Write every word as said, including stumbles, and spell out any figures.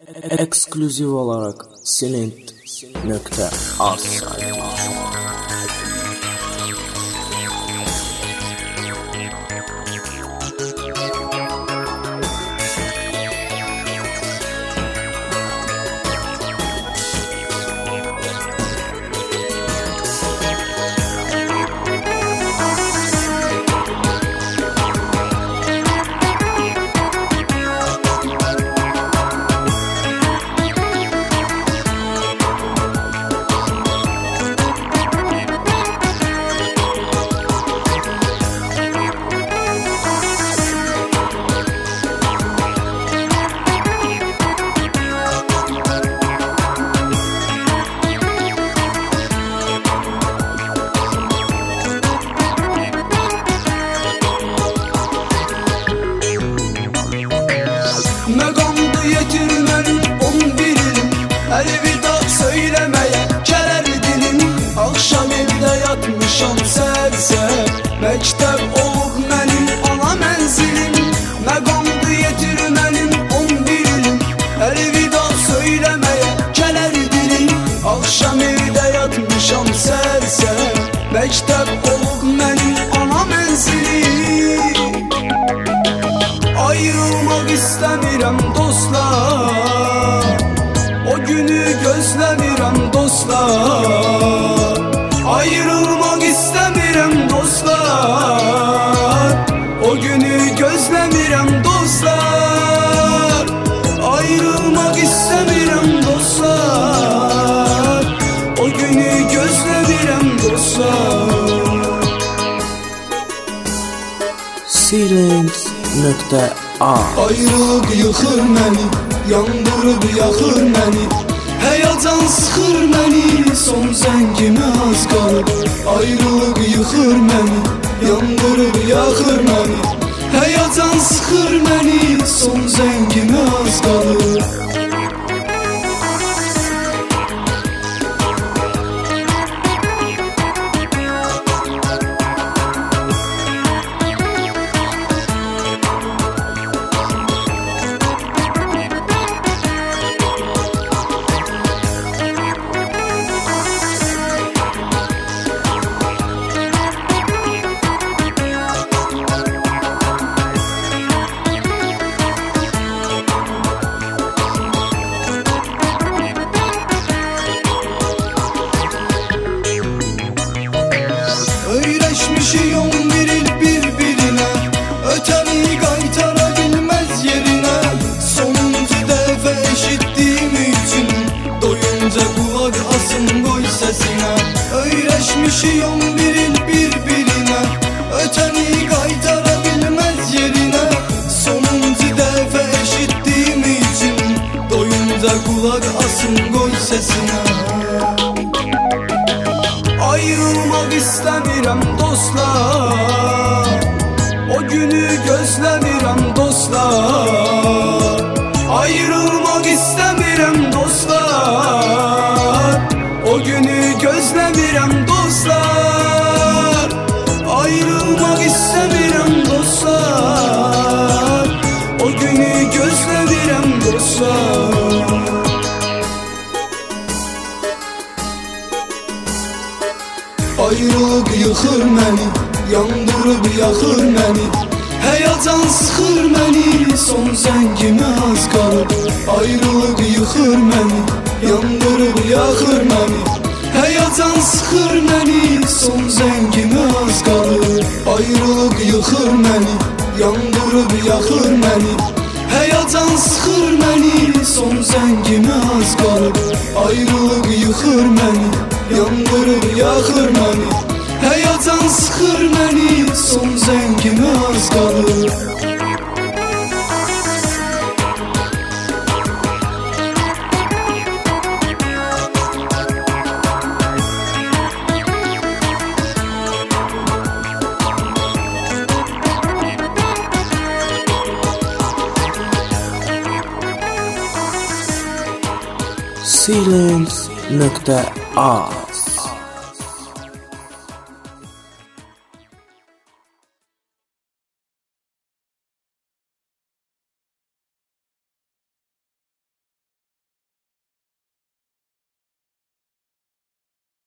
Ekskluziv olarak silent nokta az sayfası. Megamdı yetirmenin on bir ilim, elvida söylemeye keler dilim. Akşam evde yatmışam serser, mektep olup benim ana menzilim. Megamdı yetirmenin on bir ilim, elvida söylemeye keler dilim. Akşam evde yatmışam serser, mektep olup benim ana menzilim. Ayrılmak istemirəm dostlar, o günü gözlemirəm dostlar. Ayrılmak istemirəm dostlar, o günü gözlemirəm dostlar. Ayrılmak istemirəm dostlar, o günü gözlemirəm dostlar. Silent nokta az. Ayrılık yıkır məni, yandırıb yaxır məni. Həyacan sıxır məni, son zəngimə az qalıb. Ayrılık yıkır məni, yandırıb yaxır məni. Həyacan sıxır məni, son zəngimə az qalıb. Öyrəşmişik on bir il bir-birinə, ötəni qaytara bilməz yerinə. Sonuncu dəfə eşitdiyim üçün, doyunca qulaq asın qoy səsinə. Öyrəşmişik on bir il bir-birinə, ötəni qaytara bilməz yerinə. Sonuncu dəfə eşitdiyim üçün, doyunca qulaq asın qoy səsinə. Ayrılmak istemirəm dostlar, o günü gözlemirəm dostlar. Ayrılmak istemirəm dostlar, o günü gözlemirəm dostlar. Ayrılmak istemirəm dostlar, o günü gözlemirəm dostlar. Ayrılık yıkır məni, yandırıb yaxır məni. Həyacan sıxır məni, son zəngimə az qalıb. Ayrılık yıkır məni, yandırıb yaxır məni. Həyacan sıxır məni, son zəngimə az qalıb. Ayrılık yıkır məni, yandırıb yaxır məni. Həyacan sıxır məni, son zəngimə az qalıb. Ayrılık yıkır məni, yandırıb yaxır məni. Həyacan sıxır məni, son zəngimə az qalıb. Silent nokta az.